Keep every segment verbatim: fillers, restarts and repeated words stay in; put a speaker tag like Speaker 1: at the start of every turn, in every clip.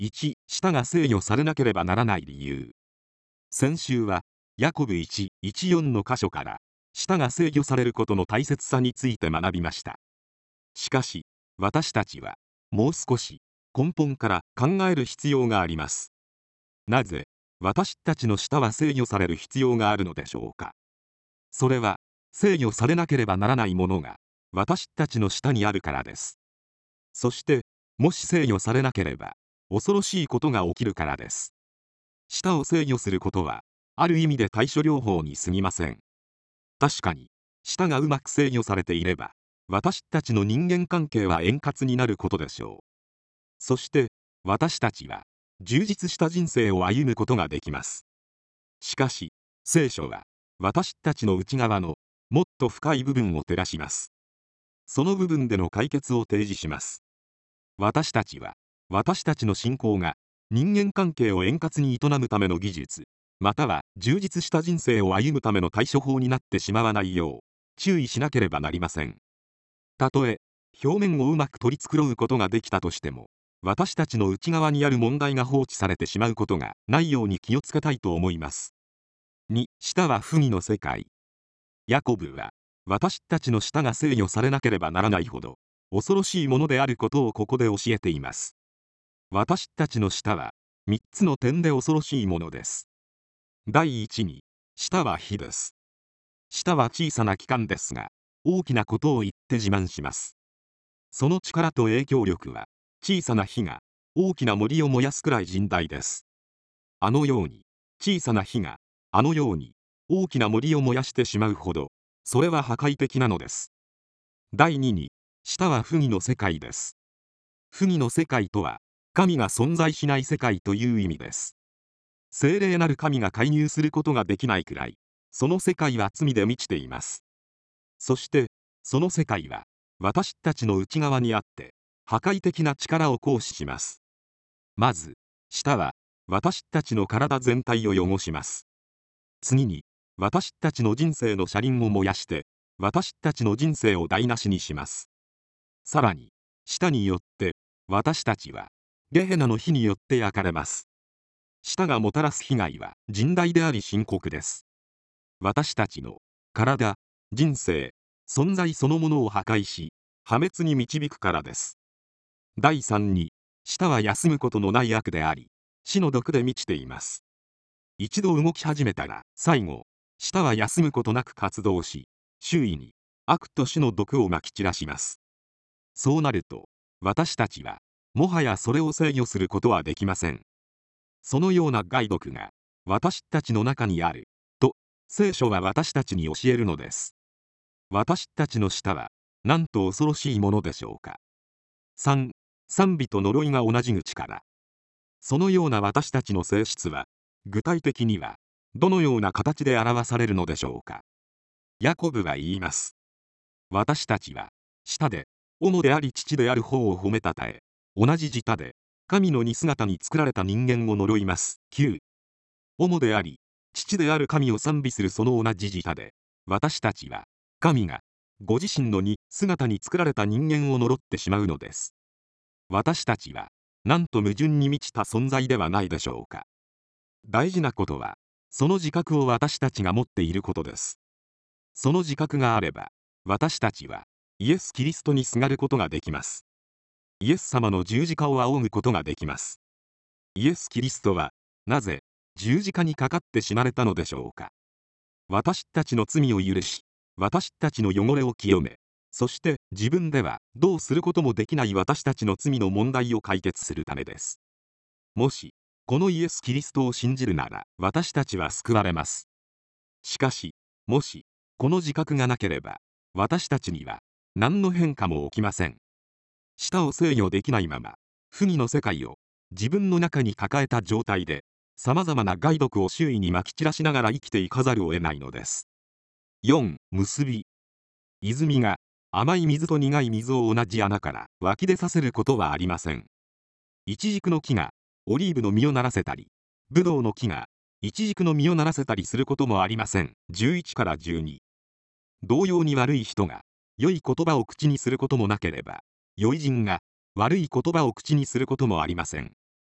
Speaker 1: いち、舌が制御されなければならない理由。先週はヤコブいち、いち、よんの箇所から舌が制御されることの大切さについて学びました。しかし私たちはもう少し根本から考える必要があります。なぜ私たちの舌は制御される必要があるのでしょうか。それは制御されなければならないものが私たちの舌にあるからです。そしてもし制御されなければ恐ろしいことが起きるからです。舌を制御することはある意味で対処療法に過ぎません。確かに舌がうまく制御されていれば私たちの人間関係は円滑になることでしょう。そして私たちは充実した人生を歩むことができます。しかし聖書は私たちの内側のもっと深い部分を照らします。その部分での解決を提示します。私たちは私たちの信仰が人間関係を円滑に営むための技術、または充実した人生を歩むための対処法になってしまわないよう注意しなければなりません。たとえ表面をうまく取り繕うことができたとしても、私たちの内側にある問題が放置されてしまうことがないように気をつけたいと思います。に、舌は不義の世界。ヤコブは私たちの舌が制御されなければならないほど恐ろしいものであることをここで教えています。私たちの舌はみっつの点で恐ろしいものです。第一に、舌は火です。舌は小さな器官ですが大きなことを言って自慢します。その力と影響力は小さな火が大きな森を燃やすくらい甚大です。あのように小さな火があのように大きな森を燃やしてしまうほどそれは破壊的なのです。第二に、舌は不義の世界です。不義の世界とは神が存在しない世界という意味です。聖霊なる神が介入することができないくらいその世界は罪で満ちています。そしてその世界は私たちの内側にあって破壊的な力を行使します。まず舌は私たちの体全体を汚します。次に私たちの人生の車輪を燃やして私たちの人生を台無しにします。さらに舌によって私たちはゲヘナの火によって焼かれます。舌がもたらす被害は甚大であり深刻です。私たちの体、人生、存在そのものを破壊し破滅に導くからです。第三に、舌は休むことのない悪であり死の毒で満ちています。一度動き始めたら最後舌は休むことなく活動し周囲に悪と死の毒をまき散らします。そうなると私たちはもはやそれを制御することはできません。そのような害毒が私たちの中にあると聖書は私たちに教えるのです。私たちの舌はなんと恐ろしいものでしょうか。さん、賛美と呪いが同じ口から。そのような私たちの性質は具体的にはどのような形で表されるのでしょうか。ヤコブは言います。私たちは舌で主であり父である方を褒めたたえ、同じ舌で神の似姿に作られた人間を呪います。きゅう、主であり父である神を賛美するその同じ舌で私たちは神がご自身の似姿に作られた人間を呪ってしまうのです。私たちはなんと矛盾に満ちた存在ではないでしょうか。大事なことはその自覚を私たちが持っていることです。その自覚があれば私たちはイエス・キリストにすがることができます。イエス様の十字架を仰ぐことができます。イエス・キリストはなぜ十字架にかかって死なれたのでしょうか。私たちの罪を許し私たちの汚れを清め、そして自分ではどうすることもできない私たちの罪の問題を解決するためです。もしこのイエス・キリストを信じるなら私たちは救われます。しかしもしこの自覚がなければ私たちには何の変化も起きません。舌を制御できないまま不義の世界を自分の中に抱えた状態でさまざまな害毒を周囲にまき散らしながら生きていかざるを得ないのです。よん、結び。泉が甘い水と苦い水を同じ穴から湧き出させることはありません。イチジクの木がオリーブの実をならせたり、ブドウの木がイチジクの実をならせたりすることもありません。じゅういちからじゅうに。同様に悪い人が良い言葉を口にすることもなければ、良い人が悪い言葉を口にすることもありません。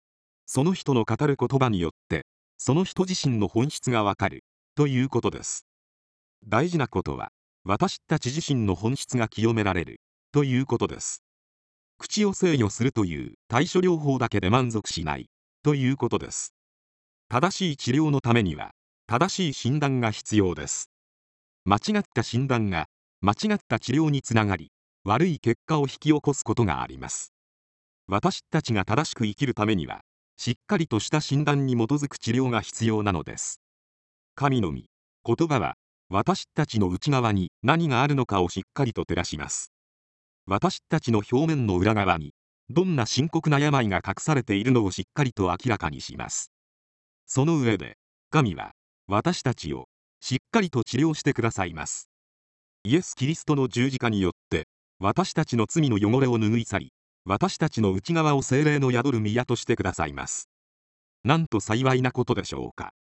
Speaker 1: その人の語る言葉によってその人自身の本質がわかるということです。大事なことは私たち自身の本質が清められるということです。口を制御するという対処療法だけで満足しないということです。正しい治療のためには正しい診断が必要です。間違った診断が間違った治療につながり、悪い結果を引き起こすことがあります。私たちが正しく生きるためにはしっかりとした診断に基づく治療が必要なのです。神の御言葉は私たちの内側に何があるのかをしっかりと照らします。私たちの表面の裏側にどんな深刻な病が隠されているのをしっかりと明らかにします。その上で神は私たちをしっかりと治療してくださいます。イエス・キリストの十字架によって私たちの罪の汚れを拭い去り、私たちの内側を聖霊の宿る宮としてくださいます。なんと幸いなことでしょうか。